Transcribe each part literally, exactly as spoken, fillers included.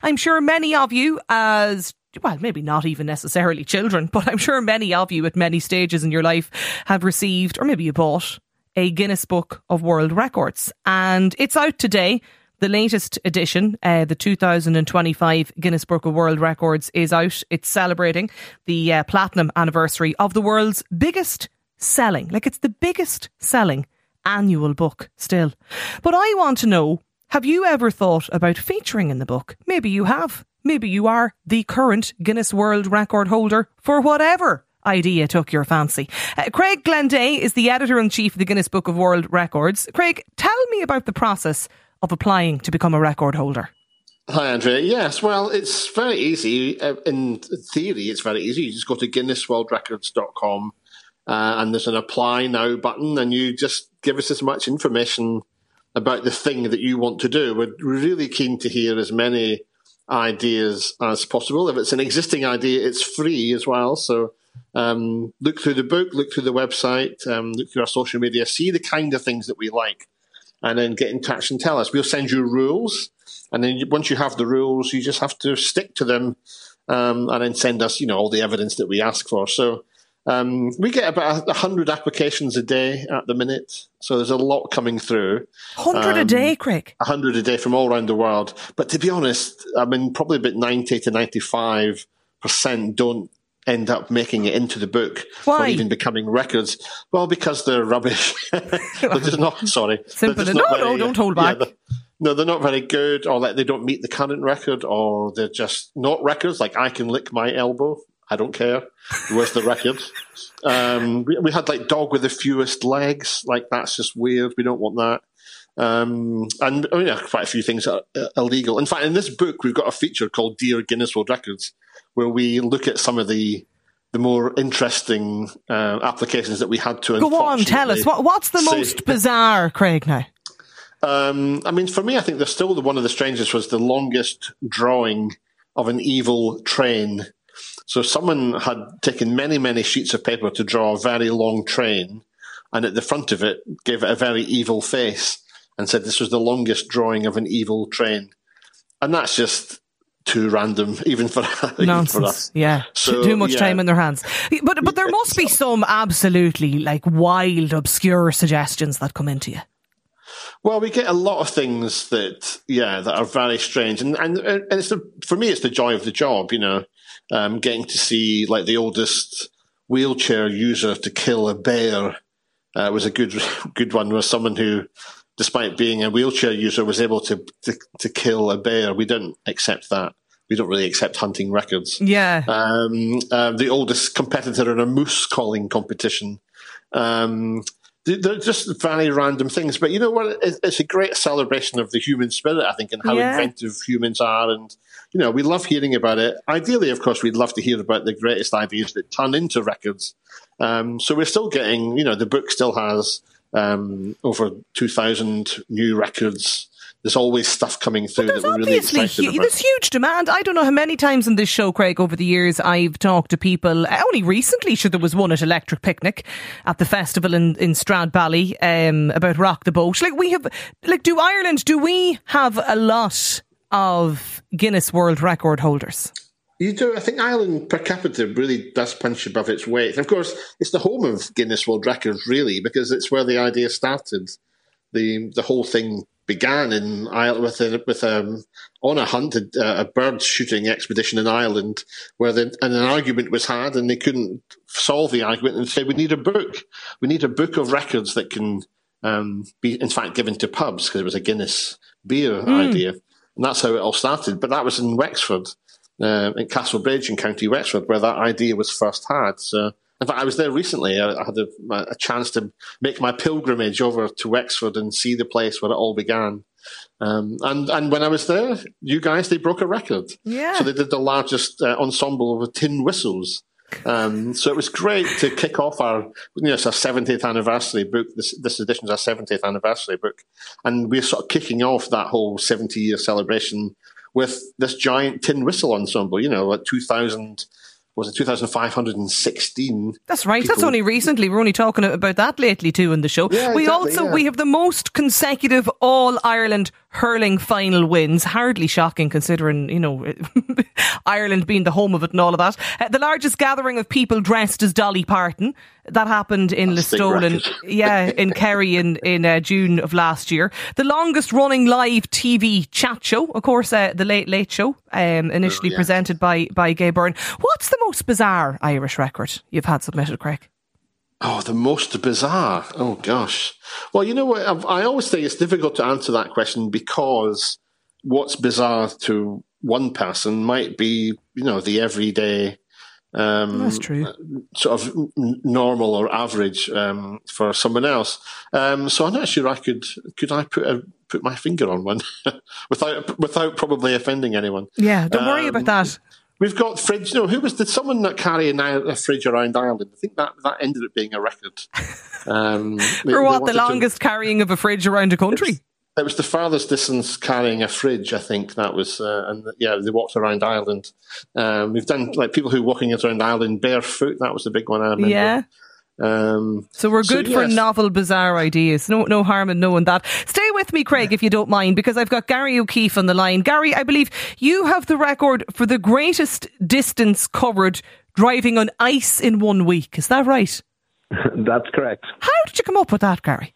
I'm sure many of you as, well, maybe not even necessarily children, but I'm sure many of you at many stages in your life have received, or maybe you bought, a Guinness Book of World Records. And it's out today. The latest edition, uh, the two thousand twenty-five Guinness Book of World Records, is out. It's celebrating the uh, platinum anniversary of the world's biggest selling, like it's the biggest selling annual book still. But I want to know, have you ever thought about featuring in the book? Maybe you have. Maybe you are the current Guinness World Record holder for whatever idea took your fancy. Uh, Craig Glenday is the editor-in-chief of the Guinness Book of World Records. Craig, tell me about the process of applying to become a record holder. Hi, Andrea. Yes, well, it's very easy. In theory, it's very easy. You just go to guinness world records dot com uh, and there's an apply now button, and you just give us as much information about the thing that you want to do. We're really keen to hear as many ideas as possible. If it's an existing idea, it's free as well. So um, look through the book, look through the website, um, look through our social media, see the kind of things that we like, and then get in touch and tell us. We'll send you rules, and then you, once you have the rules, you just have to stick to them, um, and then send us, you know, all the evidence that we ask for. So um, we get about a hundred applications a day at the minute. So there's a lot coming through. Hundred um, a day, Craig. A hundred a day from all around the world. But to be honest, I mean, probably about ninety to ninety-five percent don't end up making it into the book. Why? Or even becoming records. Well, because they're rubbish. They're just not, sorry. Simple. They're just No, not very, no, don't hold back. Yeah, no, they're not very good, or like they don't meet the current record, or they're just not records. Like I Can Lick My Elbow. I don't care. Where's the record? Um, we, we had like Dog with the Fewest Legs. Like that's just weird. We don't want that. Um, and oh yeah, quite a few things are uh, illegal. In fact, in this book, we've got a feature called Dear Guinness World Records, where we look at some of the the more interesting uh, applications that we had to. Go on, tell us. What, what's the say, most bizarre, Craig, now? Um, I mean, for me, I think there's still the, one of the strangest was the longest drawing of an evil train. So someone had taken many, many sheets of paper to draw a very long train, and at the front of it gave it a very evil face and said this was the longest drawing of an evil train. And that's just too random, even for, even for us. Yeah, so, too much yeah. time in their hands. But but there must be some absolutely like wild, obscure suggestions that come into you. Well, we get a lot of things that, yeah, that are very strange, and and, and it's the, for me, it's the joy of the job, you know, um, getting to see like the oldest wheelchair user to kill a bear uh, was a good good one. Was someone who, despite being a wheelchair user, was able to, to to kill a bear. We don't accept that. We don't really accept hunting records. Yeah. Um, uh, the oldest competitor in a moose calling competition. Um, they're just very random things. But you know what? It's a great celebration of the human spirit, I think, and how yeah. inventive humans are. And, you know, we love hearing about it. Ideally, of course, we'd love to hear about the greatest ideas that turn into records. Um, so we're still getting, you know, the book still has um, over two thousand new records. There's always stuff coming through that we're really excited hu- about. There's huge demand. I don't know how many times in this show, Craig, over the years I've talked to people. Only recently, sure, there was one at Electric Picnic at the festival in, in Stradbally um, about Rock the Boat. Like we have, like, do Ireland, do we have a lot of Guinness World Record holders? You do. I think Ireland per capita really does punch above its weight. And of course, it's the home of Guinness World Records, really, because it's where the idea started. The the whole thing began in Ireland with a, with um, on a hunt, a, a bird shooting expedition in Ireland, where the, and an argument was had, and they couldn't solve the argument, and said we need a book. We need a book of records that can um, be, in fact, given to pubs, because it was a Guinness beer mm. idea, and that's how it all started. But that was in Wexford. Uh, in Castlebridge in County Wexford, where that idea was first had. So, in fact, I was there recently. I, I had a, a chance to make my pilgrimage over to Wexford and see the place where it all began. Um, and and when I was there, you guys, they broke a record. Yeah. So they did the largest uh, ensemble of tin whistles. Um, so it was great to kick off our, you know, it's our seventieth anniversary book. This, this edition is our seventieth anniversary book. And we're sort of kicking off that whole seventy-year celebration with this giant tin whistle ensemble, you know, at two thousand, was it two thousand five hundred sixteen? That's right. People. That's only recently. We're only talking about that lately too in the show. Yeah, we exactly, also, yeah. we have the most consecutive All-Ireland hurling final wins. Hardly shocking considering, you know, Ireland being the home of it and all of that. Uh, the largest gathering of people dressed as Dolly Parton. That happened in Listowel, yeah, in Kerry in, in uh, June of last year. The longest running live T V chat show, of course, uh, The Late Late Show, um, initially oh, yeah. presented by, by Gay Byrne. What's the most bizarre Irish record you've had submitted, Craig? Oh, the most bizarre. Oh, gosh. Well, you know what? I've, I always think it's difficult to answer that question because what's bizarre to one person might be, you know, the everyday Um, That's true. Sort of normal or average um, for someone else. Um, so I'm not sure I could. Could I put a, put my finger on one without without probably offending anyone? Yeah, don't um, worry about that. We've got fridge. You know, who was did someone that carry a, a fridge around Ireland? I think that, that ended up being a record. Um, for they, what? They the longest to, carrying of a fridge around a country. It was the farthest distance carrying a fridge, I think that was, uh, and yeah, they walked around Ireland. Um, we've done like people who walking around Ireland barefoot. That was the big one I remember. Yeah. Um, so we're good so, yes. for novel, bizarre ideas. No, no harm in knowing that. Stay with me, Craig, if you don't mind, because I've got Gary O'Keefe on the line. Gary, I believe you have the record for the greatest distance covered driving on ice in one week. Is that right? That's correct. How did you come up with that, Gary?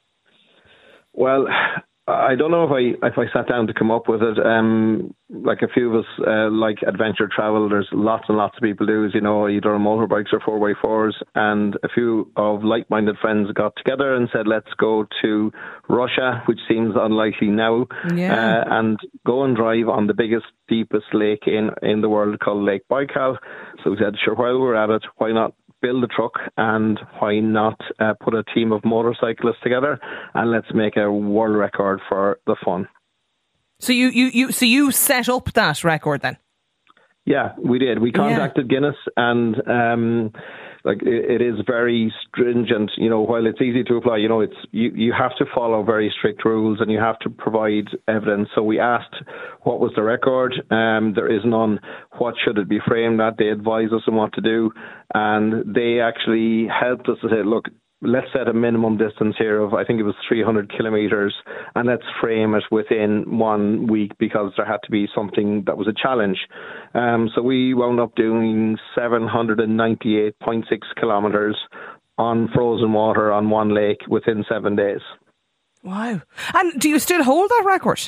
Well, I don't know if I if I sat down to come up with it. Um, like a few of us uh, like adventure travel. There's lots and lots of people do, you know, either on motorbikes or four by fours. And a few of like-minded friends got together and said, let's go to Russia, which seems unlikely now, yeah. uh, and go and drive on the biggest, deepest lake in, in the world called Lake Baikal. So we said, sure, while we're at it, why not build a truck and why not uh, put a team of motorcyclists together and let's make a world record for the fun. So you, you, you so you set up that record then? Yeah, we did. We contacted yeah. Guinness and um, like it, it is very stringent, you know, while it's easy to apply, you know, it's you, you have to follow very strict rules and you have to provide evidence. So we asked what was the record. Um, there is none. What should it be framed at? They advised us on what to do. And they actually helped us to say, look, let's set a minimum distance here of, I think it was three hundred kilometres, and let's frame it within one week because there had to be something that was a challenge. Um, so we wound up doing seven hundred ninety-eight point six kilometres on frozen water on one lake within seven days. Wow. And do you still hold that record?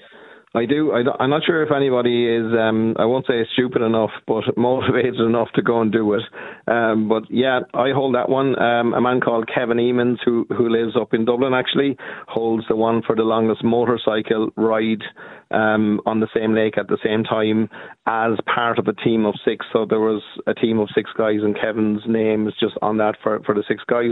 I do. I I'm not sure if anybody is, um, I won't say stupid enough, but motivated enough to go and do it. Um, but yeah, I hold that one. Um, a man called Kevin Eamons, who, who lives up in Dublin actually, holds the one for the longest motorcycle ride um, on the same lake at the same time as part of a team of six. So there was a team of six guys and Kevin's name is just on that for, for the six guys.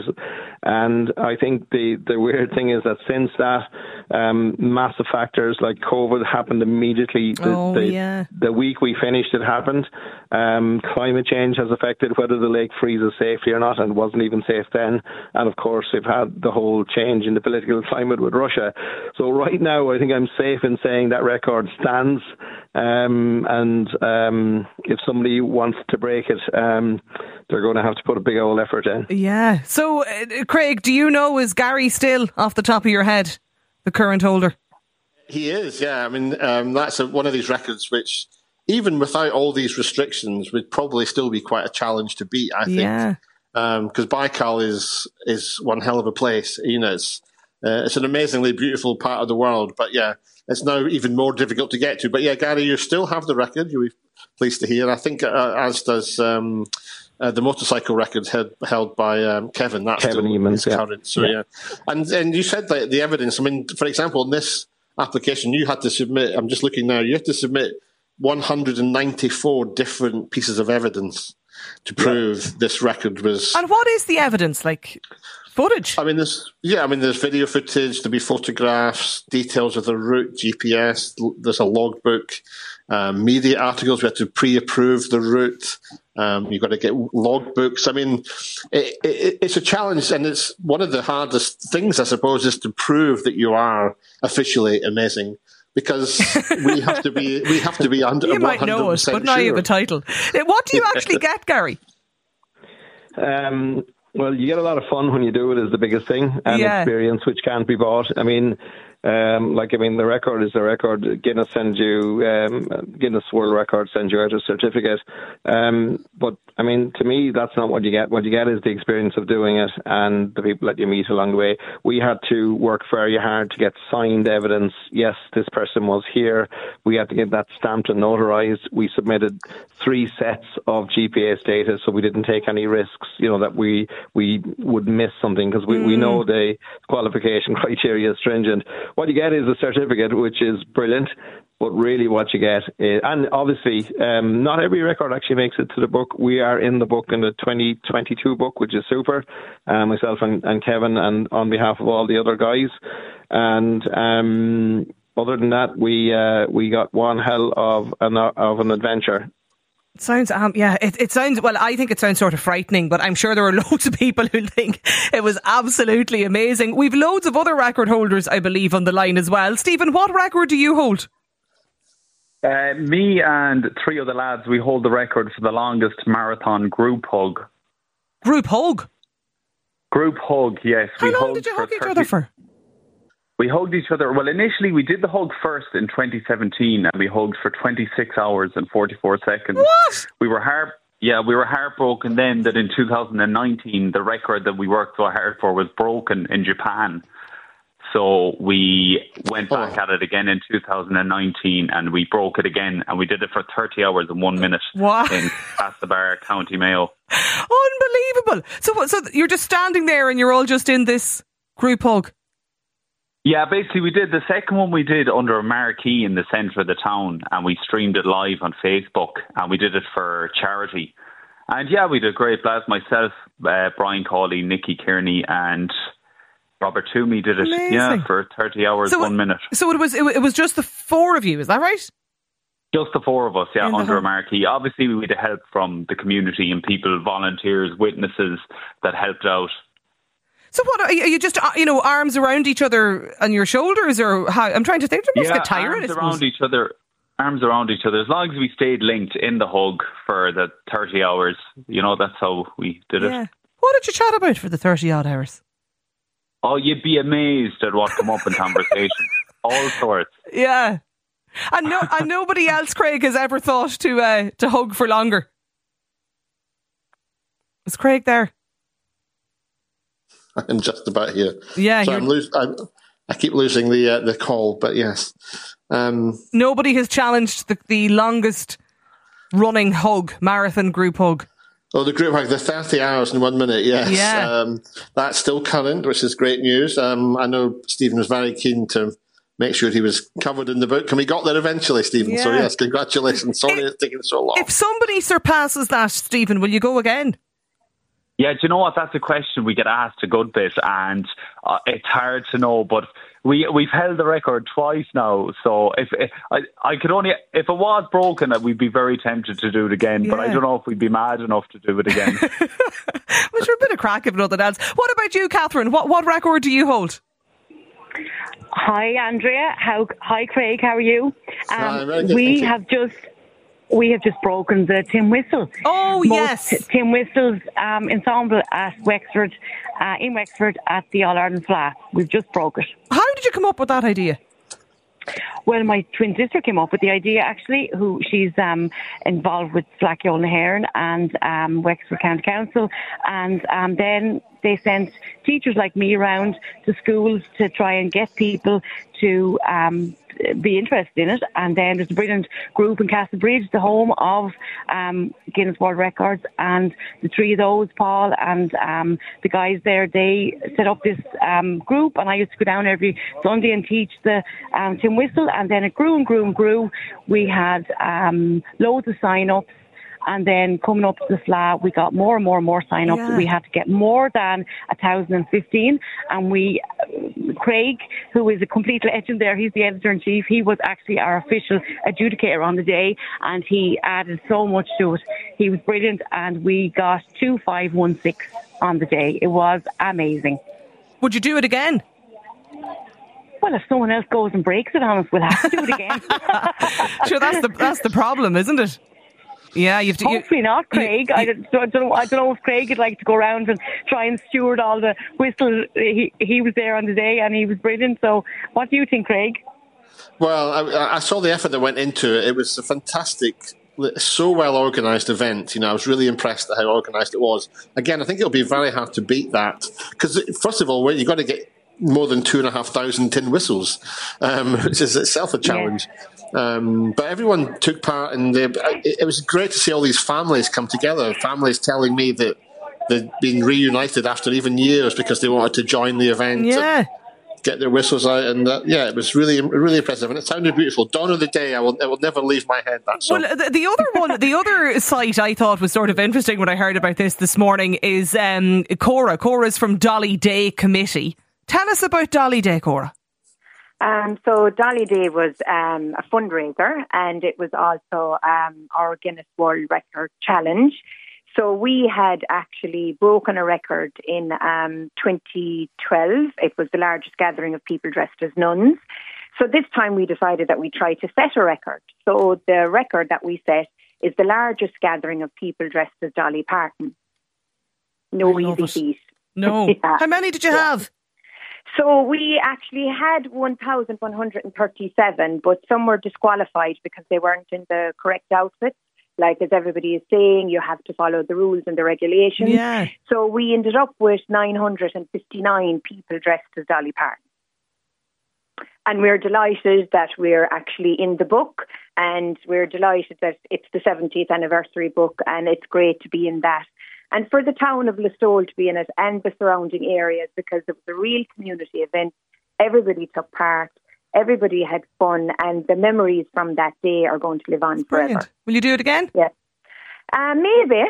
And I think the, the weird thing is that since that, um, massive factors like COVID happened immediately. The, oh, the, yeah. the week we finished, it happened. Um, climate change has affected whether the lake freezes safely or not, and it wasn't even safe then. And of course, we've had the whole change in the political climate with Russia. So right now, I think I'm safe in saying that record stands. Um, and um, if somebody wants to break it, um, they're going to have to put a big old effort in. Yeah. So, uh, Craig, do you know, is Gary still off the top of your head the current holder? He is, yeah. I mean, um, that's a, one of these records which, even without all these restrictions, would probably still be quite a challenge to beat, I think. Yeah. Because um, Baikal is is one hell of a place. You know, it's uh, it's an amazingly beautiful part of the world. But yeah, it's now even more difficult to get to. But yeah, Gary, you still have the record. You'll be pleased to hear. I think uh, as does um, uh, the motorcycle record held, held by um, Kevin. That's Kevin Eamons, yeah. current. So yeah. yeah, and and you said that the evidence. I mean, for example, in this application, you had to submit, I'm just looking now, you have to submit one hundred ninety-four different pieces of evidence to prove yeah. this record was... And what is the evidence? Like footage? I mean, there's, yeah, I mean, there's video footage, there'll be photographs, details of the route, G P S, there's a logbook, um, media articles, we had to pre-approve the route, um, you've got to get logbooks. I mean, it, it, it's a challenge, and it's one of the hardest things, I suppose, is to prove that you are officially amazing. Because we have to be, we have to be under. You might know it, but now sure. you have a title. What do you actually get, Gary? Um, well, you get a lot of fun when you do it. Is the biggest thing, and yeah. experience which can't be bought. I mean, Um, like, I mean, the record is the record. Guinness sends you, um, Guinness World Record sends you out a certificate. Um, but, I mean, to me, that's not what you get. What you get is the experience of doing it and the people that you meet along the way. We had to work very hard to get signed evidence. Yes, this person was here. We had to get that stamped and notarized. We submitted three sets of G P S data, so we didn't take any risks, you know, that we we would miss something, because we, mm. we know the qualification criteria is stringent. What you get is a certificate, which is brilliant, but really what you get is, and obviously um, not every record actually makes it to the book. We are in the book, in the twenty twenty-two book, which is super, uh, myself and, and Kevin, and on behalf of all the other guys. And um, other than that, we uh, we got one hell of an, of an adventure. It sounds, um, yeah, it, it sounds, well, I think it sounds sort of frightening, but I'm sure there are loads of people who think it was absolutely amazing. We've loads of other record holders, I believe, on the line as well. Stephen, what record do you hold? Uh, me and three other lads, we hold the record for the longest marathon group hug. Group hug? Group hug, yes. How we long did you hug each other for? We hugged each other. Well, initially we did the hug first in twenty seventeen, and we hugged for twenty-six hours and forty-four seconds. What? We were heart, yeah, we were heartbroken then that in two thousand nineteen the record that we worked so hard for was broken in Japan. So we went back oh. at it again in two thousand nineteen, and we broke it again, and we did it for thirty hours and one minute what? in Castlebar, County Mayo. Unbelievable. So, so you're just standing there and you're all just in this group hug? Yeah, basically we did. The second one we did under a marquee in the centre of the town, and we streamed it live on Facebook, and we did it for charity. And yeah, we did great. Blast myself, uh, Brian Cawley, Nicky Kearney, and Robert Toomey did it. Amazing. Yeah, for thirty hours, so one it, minute. So it was it, it was just the four of you, is that right? Just the four of us, yeah, in under a marquee. Obviously, we had help from the community and people, volunteers, witnesses that helped out. So what, are you, are you just, you know, arms around each other on your shoulders, or how? I'm trying to think. You must yeah, get tired. arms around each other. Arms around each other. As long as we stayed linked in the hug for the thirty hours, you know, that's how we did yeah. it. What did you chat about for the thirty odd hours? Oh, you'd be amazed at what come up in conversation. All sorts. Yeah. And no, and nobody else, Craig, has ever thought to uh, to hug for longer. Is Craig there? I'm just about here. Yeah, so I'm lose, I'm, I keep losing the uh, the call, but yes. Um, Nobody has challenged the, the longest running hug, marathon group hug. Oh, the group hug, the thirty hours in one minute, yes. Yeah. Um, that's still current, which is great news. Um, I know Stephen was very keen to make sure he was covered in the book, and we got there eventually, Stephen. Yeah. So yes, congratulations. Sorry if, it's taken so long. If somebody surpasses that, Stephen, will you go again? Yeah, do you know what? That's a question we get asked a good bit, and uh, it's hard to know. But we we've held the record twice now, so if, if I I could only if it was broken, we'd be very tempted to do it again. Yeah. But I don't know if we'd be mad enough to do it again. Well, sure, a bit of crack if nothing else. What about you, Catherine? What what record do you hold? Hi, Andrea. How hi, Craig. How are you? Um, Hi, very good, we thank you. have just. We have just broken the Tim Whistle. Oh, Most yes. Tim Whistle's um, ensemble at Wexford, uh, in Wexford at the All-Ireland Flat. We've just broke it. How did you come up with that idea? Well, my twin sister came up with the idea, actually, who she's um, involved with Slackyo Nahairn and um, Wexford County Council. And um, then they sent teachers like me around to schools to try and get people to um, be interested in it. And then there's a brilliant group in Castlebar, the home of um, Guinness World Records, and the three of those, Paul and um, the guys there, they set up this um, group, and I used to go down every Sunday and teach the um, Tim Whistle, and then it grew and grew and grew. We had um, loads of sign-ups. And then coming up to the flat, we got more and more and more sign-ups. Yeah. We had to get more than one thousand fifteen. And we, Craig, who is a complete legend there, he's the editor-in-chief. He was actually our official adjudicator on the day, and he added so much to it. He was brilliant, and we got two five one six on the day. It was amazing. Would you do it again? Well, if someone else goes and breaks it on us, we'll have to do it again. Sure, that's the that's the problem, isn't it? Yeah, you've to, hopefully you, not, Craig. You, I, don't, I don't know. I don't know if Craig would like to go around and try and steward all the whistles. He he was there on the day and he was brilliant. So, what do you think, Craig? Well, I, I saw the effort that went into it. It was a fantastic, so well organised event. You know, I was really impressed at how organised it was. Again, I think it'll be very hard to beat that because, first of all, you've got to get more than two and a half thousand tin whistles, um, which is itself a challenge. Yeah. Um, but everyone took part, and they, it, it was great to see all these families come together. Families telling me that they'd been reunited after even years because they wanted to join the event. Yeah. Get their whistles out, and uh, yeah, it was really, really impressive, and it sounded beautiful. Dawn of the Day, I will, it will never leave my head. That song. Well, the, the other one, the other site I thought was sort of interesting when I heard about this this morning is um, Cora. Cora's from Dolly Day Committee. Tell us about Dolly Day, Cora. Um, so Dolly Day was um, a fundraiser, and it was also um, our Guinness World Record Challenge. So we had actually broken a record in um, twenty twelve. It was the largest gathering of people dressed as nuns. So this time we decided that we'd try to set a record. So the record that we set is the largest gathering of people dressed as Dolly Parton. No easy feat. No. Yeah. How many did you yeah. have? So we actually had one thousand one hundred thirty-seven, but some were disqualified because they weren't in the correct outfits. Like, as everybody is saying, you have to follow the rules and the regulations. Yeah. So we ended up with nine hundred fifty-nine people dressed as Dolly Parton. And we're delighted that we're actually in the book, and we're delighted that it's the seventieth anniversary book, and it's great to be in that. And for the town of Listowel to be in it and the surrounding areas, because it was a real community event. Everybody took part. Everybody had fun, and the memories from that day are going to live on forever. Brilliant. Will you do it again? Yes. Uh, maybe.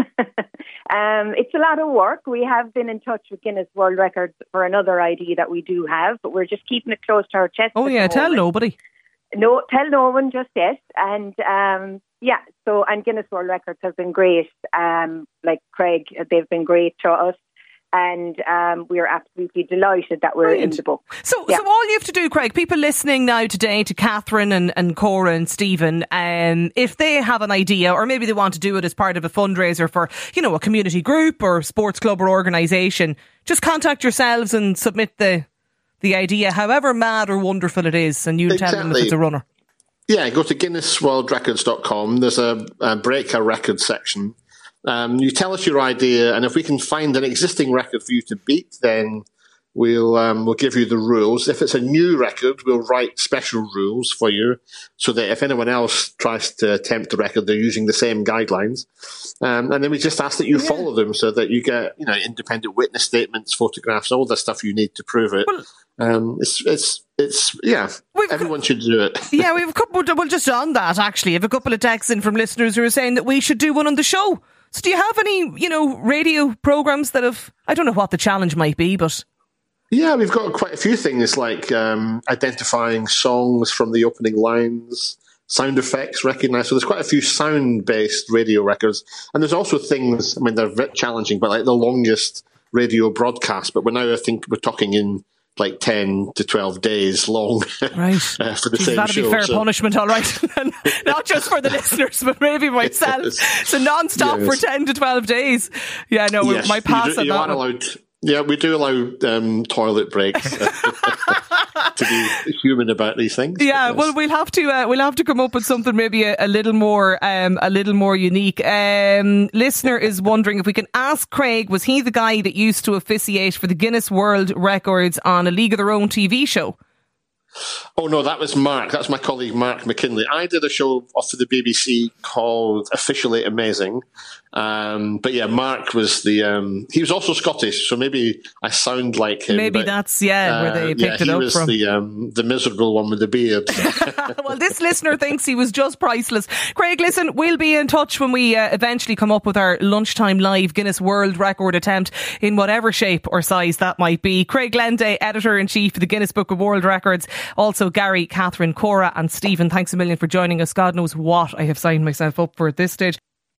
um, it's a lot of work. We have been in touch with Guinness World Records for another idea that we do have, but we're just keeping it close to our chest. Oh, yeah, tell nobody. No, tell no one just yet. And um, yeah, so, and Guinness World Records has been great. Um, like Craig, they've been great to us. And um, we're absolutely delighted that we're Brilliant. in the book. So yeah. so all you have to do, Craig, people listening now today to Catherine and, and Cora and Stephen, um, if they have an idea, or maybe they want to do it as part of a fundraiser for, you know, a community group or sports club or organisation, just contact yourselves and submit the the idea, however mad or wonderful it is, and you exactly. tell them if it's a runner. Yeah, go to guinness world records dot com. There's a, a break a record section. Um, you tell us your idea, and if we can find an existing record for you to beat, then we'll um, we'll give you the rules. If it's a new record, we'll write special rules for you, so that if anyone else tries to attempt the record, they're using the same guidelines. Um, and then we just ask that you yeah. follow them, so that you get, you know, independent witness statements, photographs, all the stuff you need to prove it. Well, um, it's it's it's yeah. Everyone should do it. Yeah, we have a couple. Well, just on that, actually, I have a couple of texts in from listeners who are saying that we should do one on the show. So do you have any, you know, radio programmes that have, I don't know what the challenge might be, but... Yeah, we've got quite a few things like um, identifying songs from the opening lines, sound effects recognised. So there's quite a few sound-based radio records. And there's also things, I mean, they're a bit challenging, but like the longest radio broadcast. But we're now, I think, we're talking in like ten to twelve days long right. uh, for the Jeez, same that'd show. be fair so. punishment, all right. Not just for the listeners, but maybe myself. So non-stop yes. for ten to twelve days. Yeah, no, yes. my pass you, on you that are allowed. Yeah, we do allow um, toilet breaks to be human about these things. Yeah, yes. well, we'll have to uh, we'll have to come up with something maybe a, a little more um, a little more unique. Um, listener is wondering if we can ask Craig, was he the guy that used to officiate for the Guinness World Records on a League of Their Own T V show? Oh no, that was Mark. That's my colleague Mark McKinley. I did a show off of the B B C called Officially Amazing. Um, but yeah, Mark was the. Um, he was also Scottish, so maybe I sound like him. Maybe but, that's yeah, uh, where they picked yeah, it up he was from. The um, the miserable one with the beard. Well, this listener thinks he was just priceless. Craig, listen, we'll be in touch when we uh, eventually come up with our lunchtime live Guinness World Record attempt in whatever shape or size that might be. Craig Glenday, editor in chief of the Guinness Book of World Records. Also, Gary, Catherine, Cora, and Stephen. Thanks a million for joining us. God knows what I have signed myself up for at this stage.